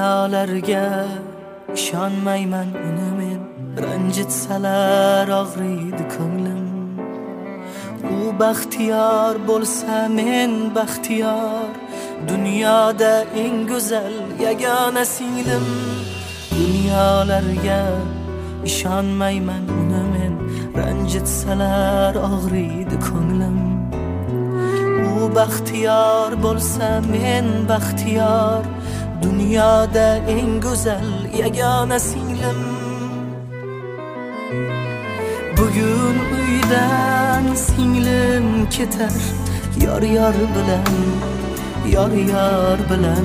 Dunyolarga ishonmayman uni men, ranjitsalar og'riydi ko'nglim. U baxtiyor bo'lsa men baxtiyor, dunyoda eng go'zal yagona singlim. Dunyolarga ishonmayman uni men, ranjitsalar og'riydi ko'nglim. U baxtiyor bo'lsa men baxtiyor, dunyoda eng go'zal yagona singlim. Bugun uydan singlim ketar, yor bilan, yor bilan.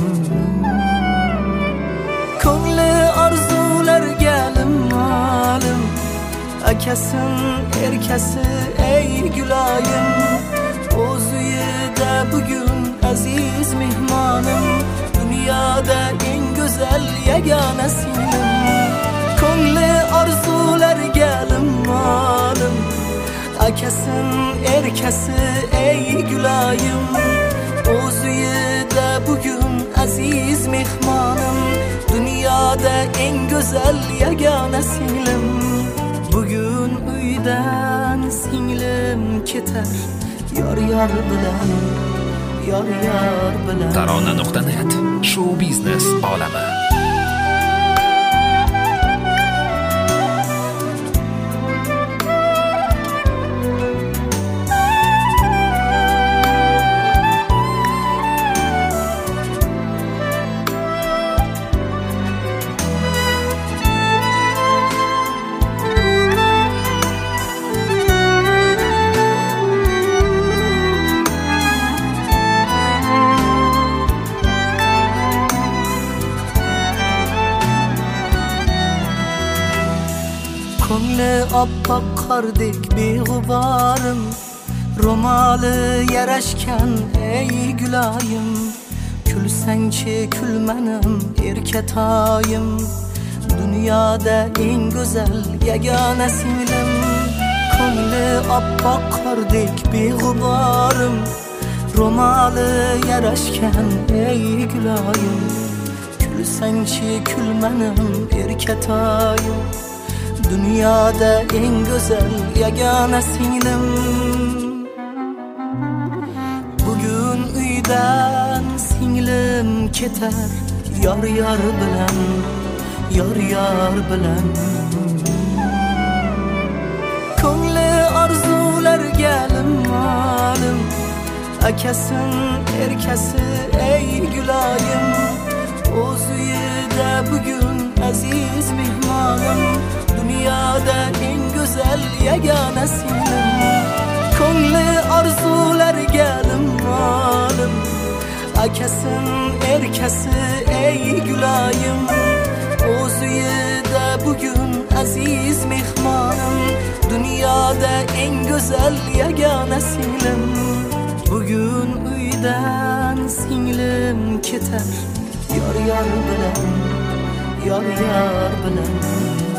Ko'ngli orzularga lim, akasin erkasi ey guloyim. O'z uyida bugun aziz mehmonim, dunyoda eng go'zal yagona singlim. Ko'ngli orzularga lim, akasin erkasi ey guloyim. O'z uyida bugun aziz mehmonim, dunyoda eng go'zal yagona singlim. Bugun uydan singlim ketar, yor bilan, yor bilan. Tarona.net show biznes olami. Ko'ngli oppoq qordek beg'uborim, ro'moli yarashgan ey guloyim. Kulsangchi kulmanim erkatoyim, dunyoda eng go'zal yagona singlim. Ko'ngli oppoq qordek beg'uborim, ro'moli yarashgan ey guloyim. Kulsangchi kulmanim erkatoyim, dunyoda eng go'zal yagona singlim. Bugun uydan singlim ketar, yor bilan, yor bilan. Ko'ngli orzularga lim, akasin erkasi ey guloyim. O'z uyida bugun aziz mehmonim, dunyoda eng go'zal yagona singlim. Ko'ngli orzularga lim, akasin erkasi ey guloyim. O'z uyida bugun aziz mehmonim, dunyoda eng go'zal yagona singlim. Bugun uydan singlim ketar, yor bilan, yor bilan.